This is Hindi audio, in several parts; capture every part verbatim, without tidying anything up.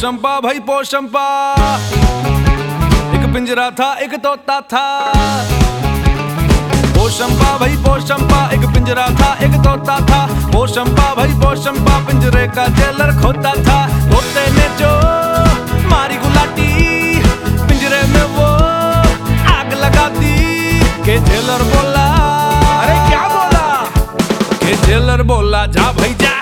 पोशंपा भाई पोशंपा, एक पिंजरा था एक तोता था। पोशंपा भाई पोशंपा, एक पिंजरा था एक तोता था। पोशंपा भाई पोशंपा, पिंजरे का जेलर खोता था। तोते ने जो मारी गुलाटी, पिंजरे में वो आग लगा दी। के जेलर बोला, अरे क्या बोला? के जेलर बोला जा भाई जा।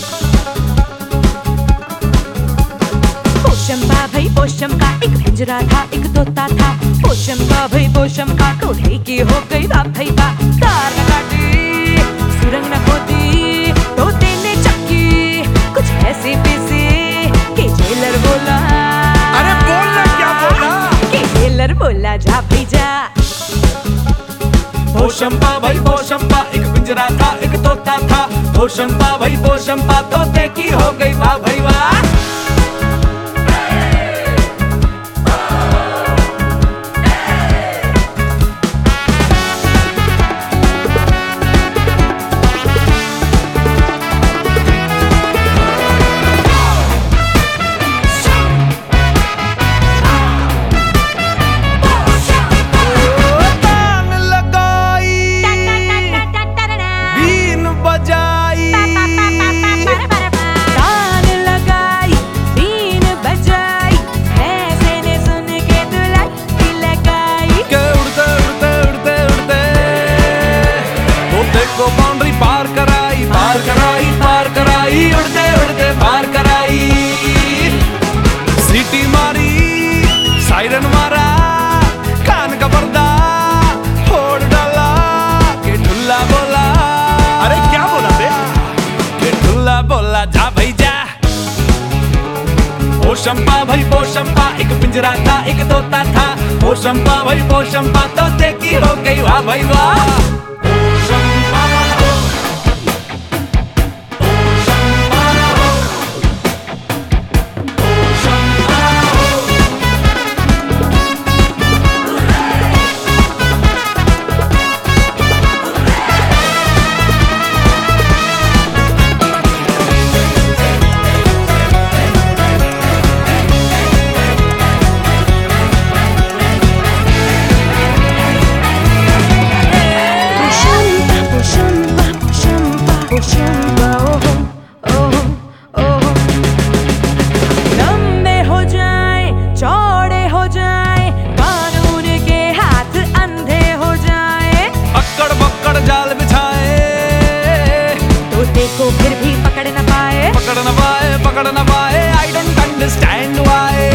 पोशंपा भाई पोशंपा, एक पिंजरा था एक तोता था। पोशंपा भाई पोशंपा, टोढ़े की हो गई बाप भाई बा। तार न काटी, सुरंग न खोदी, तोते ने चक्की कुछ ऐसे पैसे। के जेलर बोला, अरे बोलना क्या बोला? के जेलर बोला जा भाई जा। पोशंपा भाई पोशंपा, एक पिंजरा था एक तोता था। पोशंपा भाई पोशंपा, तोते की हो गई वाह भाई वाह। को बाउंड्री पार कराई पार कराई पार कराई, उड़ते उड़ते पार कराई। सीटी मारी, सायरन मारा, कान का पर्दा फोड़ डाला। के ढुल्ला बोला, अरे क्या बोला बे? के ढुल्ला बोला जा भाई जा। पोशंपा भाई पोशंपा, एक पिंजरा था एक तोता था। पोशंपा भाई पोशंपा, तोते की हो गई वाह भाई वाह। लंबे हो जाए चौड़े हो जाए, कानून के हाथ अंधे हो जाए। अक्कड़ बक्कड़ जाल बिछाए, तोते को फिर भी पकड़ न पाए। पकड़ न पाए पकड़ न पाए, आई डोंट अंडरस्टैंड व्हाई।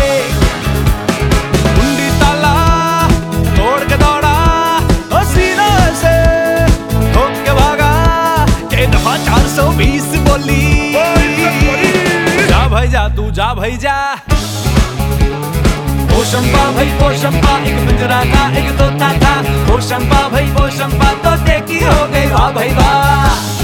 कुंडी ताला तोड़ के दौड़ा, और सीना से ठोक के भागा। के दफा चार सौ बीस बोली, जा भाई जा तू जा भाई जा। पोशंपा भाई पोशंपा, एक पिंजरा था एक तोता था। पोशंपा भाई पोशंपा, तोते की हो गई वाह भाई वाह।